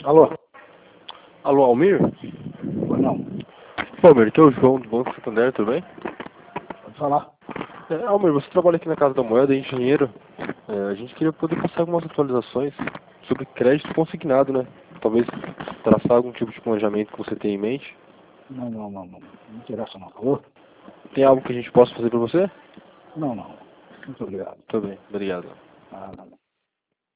Alô? Alô, Almir? Ou não? Pô, Almir, aqui é o João do Banco Santander, tudo bem? Pode falar. Almir, você trabalha aqui na Casa da Moeda, é engenheiro. A gente queria poder passar algumas atualizações sobre crédito consignado, né? Talvez traçar algum tipo de planejamento que você tenha em mente. Não. Não interessa não. Alô? Tem algo que a gente possa fazer pra você? Não. Muito obrigado. Tudo bem, obrigado. Ah, não.